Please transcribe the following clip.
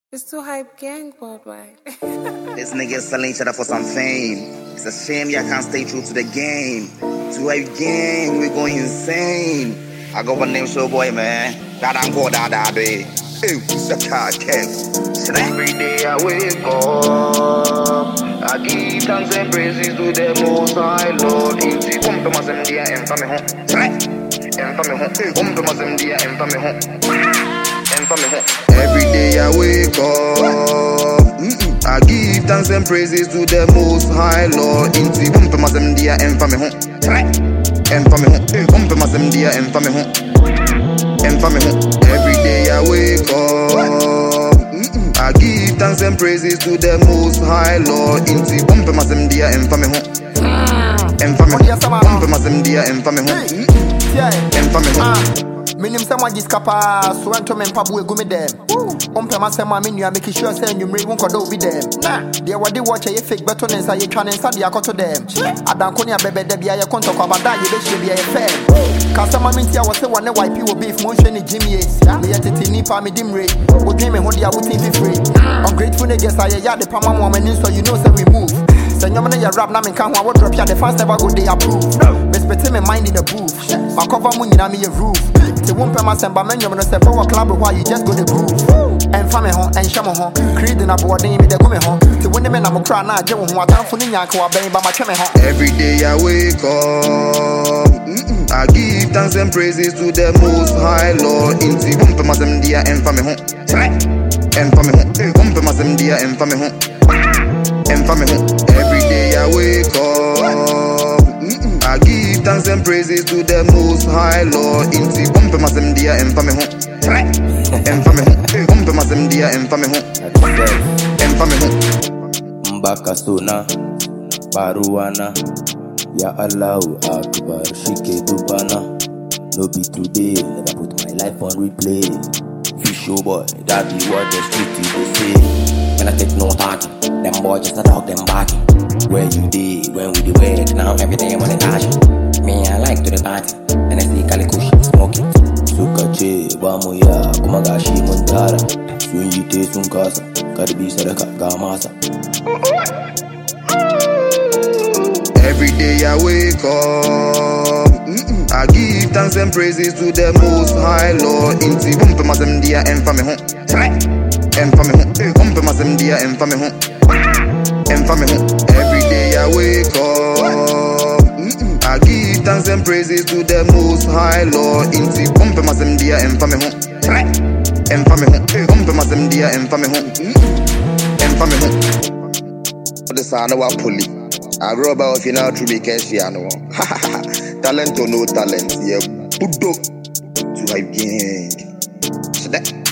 It's too hype gang worldwide. This nigga selling each other for some fame. It's a shame y'all can't stay true to the game. Too hype gang, we going insane. I go by name Showboy, man. That I'm called that day. Ew, it's a car camp. Every day I wake up, I give thanks and praises to the Most High Lord. Inti kumpe masemdia enfame hon. Enfame hon. Kumpe masemdia enfame hon. Every day I wake up, I give thanks and praises to the Most High Lord. Inti kumpe masemdia enfame hon. Enfame hon. Kumpe masemdia enfame hon. Enfame hon. Every day I wake up, I give thanks and praises to the Most High Lord. Inti kumpe masemdia enfame hon. Enfame hon. Kumpe masemdia enfame hon. Enfame hon. Minim someone just capa, so I told me Pabu go me them. Umpe Masema menu, I make sure send you won't go be them. Nah, they were the watch a fake button and say you trying to study a to them. I don't call baby, there be a contact about that, you should be a fan. Customer means I was the one that white people beef motion in Jimmy. Me at it in Nipa, me dim rate. Would dream and hold the outing free. Ungrateful niggas, I yard the Pama woman, so you know, so we move. Send your money, your rap, now, and can't what drop ya, the fast never go, they approve. Respect me mind in the booth. My cover money, I'm a roof. The won't pay my samba men, you're gonna step over club while you just go to groove. And family home, and shaman home, creating a board name with the women home. To win the men, I'm a cry now, Joe, who are down for the Yanko, obeying by my chairman home. Every day I wake up, I give thanks and praises to the Most High Lord. Inti kumpe masemdia enfame hon. Enfame hon. Kumpe masemdia enfame hon. Enfame hon. Every day I wake up, I give thanks and praises to the Most High Lord. Inti kumpe masemdia enfame hon. Enfame hon. Kumpe masemdia enfame hon. Enfame hon. Mbaka sona Baruana Ya Allahu Akbar Shike Dubana. No be today, never put my life on replay. Fish boy, that be what the street they say. When I take no talking, them boys just a dog them barking. Where you did, when we did work, now every day I'm on the dash. Me, I like to the party, and I see Kalikush smoking. Sukache, Bamuya, Kumagashi Muntara. Sunjite Sunkasa, Karibi Saraka Gamasa. Every day I wake up, I give thanks and praises to the Most High Lord. Inti kumpe masemdia enfame hon. Enfame hon. Kumpe masemdia enfame hon. Enfame hon. Every day I wake up, I give thanks and praises to the Most High Lord. Inti kumpe masemdia enfame hon. Enfame hon. Kumpe masemdia enfame hon. Enfame hon. The son of a police. I grew up if you know to be Keshiano. Talent or no talent, yeah. Budo to hype gang. So that.